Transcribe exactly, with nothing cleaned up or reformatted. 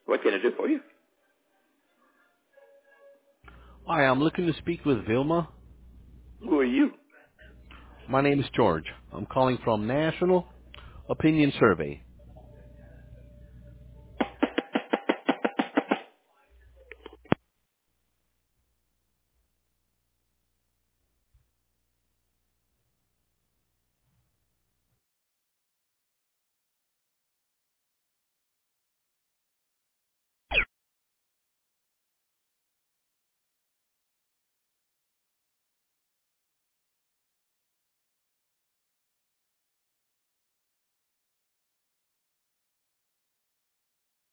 What can I do for you? Hi, I'm looking to speak with Vilma. Who are you? My name is George. I'm calling from National Opinion Survey.